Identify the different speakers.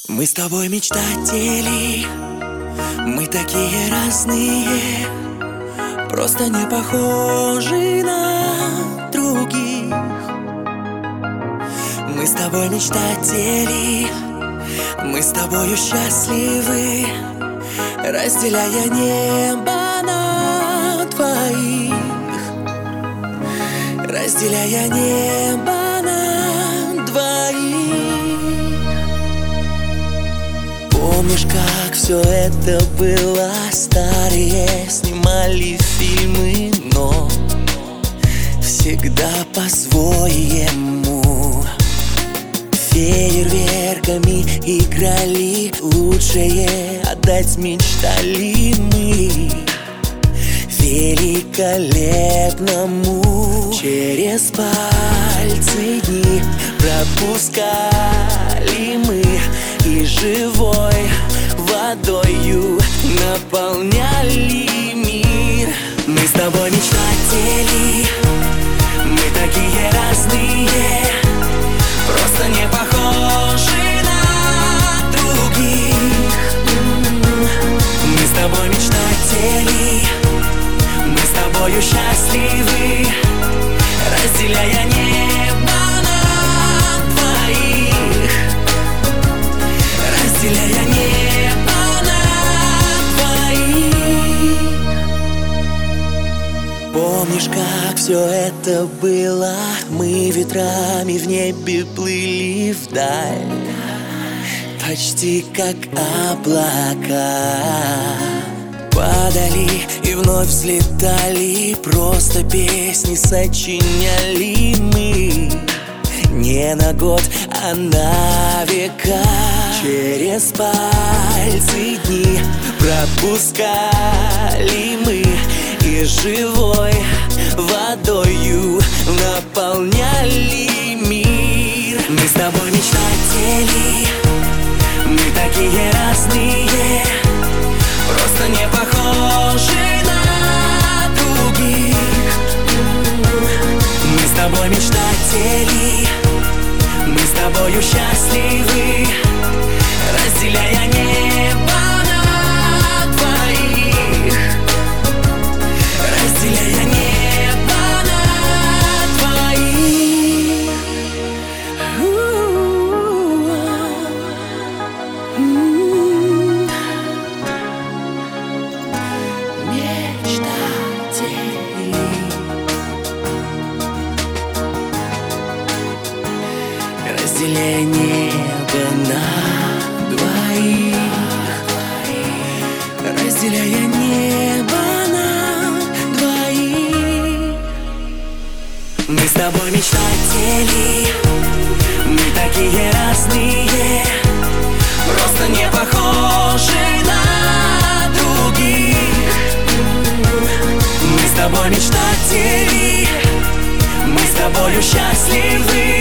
Speaker 1: Мы с тобой мечтатели, мы такие разные, просто не похожи на других. Мы с тобой мечтатели, мы с тобою счастливы, разделяя небо на двоих, разделяя небо на двоих. Помнишь, как все это было? Старые снимали фильмы, но всегда по-своему. Фейерверками играли, лучшее отдать мечтали мы великолепному. Через пальцы дни пропускали мы и живой водою наполняли мир. Мы с тобой мечтатели, мы такие разные, просто не похожи на других. Мы с тобой мечтатели, мы с тобою счастливы, разделяя небо на двоих, разделяя небо на двоих. Помнишь, как все это было? Мы ветрами в небе плыли вдаль, почти как облака. Падали и вновь взлетали, просто песни сочиняли мы не на год, а на века. Через пальцы дни пропускали мы и живой водою наполняли мир. Мы с тобой мечтатели, мы такие разные, просто не похожи на других. Мы с тобой мечтатели, мы с тобою счастливы, разделяя небо на двоих, разделяя небо на двоих. Мечтатели, разделяя небо на двоих, разделяя небо на двоих. Мы с тобой мечтатели, мы такие разные, просто не похожи на других. Мы с тобой мечтатели, мы с тобою счастливы,